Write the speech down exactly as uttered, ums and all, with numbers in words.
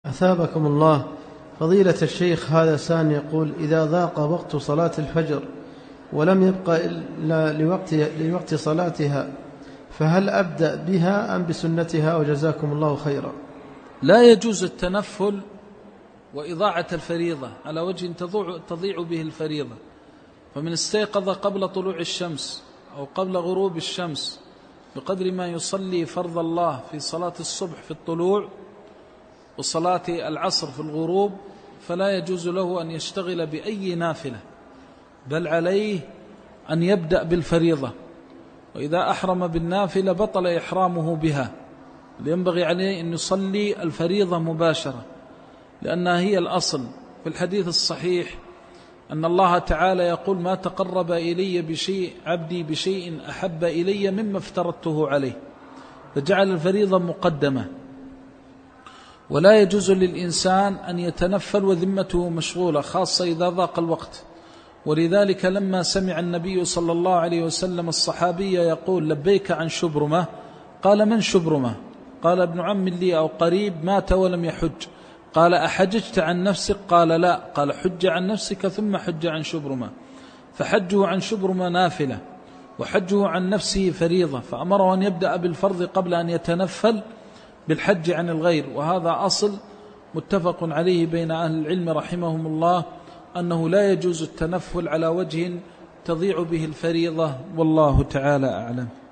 أثابكم الله. فضيلة الشيخ، هذا سان يقول: إذا ضاق وقت صلاة الفجر ولم يبقى إلا لوقت, لوقت صلاتها فهل أبدأ بها أم بسنتها؟ وجزاكم الله خيرا. لا يجوز التنفل وإضاعة الفريضة على وجه تضيع به الفريضة. فمن استيقظ قبل طلوع الشمس أو قبل غروب الشمس بقدر ما يصلي فرض الله في صلاة الصبح في الطلوع وصلاة العصر في الغروب، فلا يجوز له أن يشتغل بأي نافلة، بل عليه أن يبدأ بالفريضة. وإذا أحرم بالنافلة بطل إحرامه بها، ينبغي عليه أن يصلي الفريضة مباشرة، لأنها هي الأصل. في الحديث الصحيح أن الله تعالى يقول: ما تقرب إلي بشيء عبدي بشيء أحب إلي مما افترضته عليه، فجعل الفريضة مقدمة. ولا يجوز للإنسان أن يتنفل وذمته مشغولة، خاصة إذا ضاق الوقت. ولذلك لما سمع النبي صلى الله عليه وسلم الصحابي يقول: لبيك عن شبرمة، قال: من شبرمة؟ قال: ابن عم لي أو قريب مات ولم يحج. قال: أحججت عن نفسك؟ قال: لا. قال: حج عن نفسك ثم حج عن شبرمة. فحجه عن شبرمة نافلة، وحجه عن نفسه فريضة، فأمره أن يبدأ بالفرض قبل أن يتنفل بالحج عن الغير. وهذا أصل متفق عليه بين أهل العلم رحمهم الله، أنه لا يجوز التنفل على وجه تضيع به الفريضة، والله تعالى أعلم.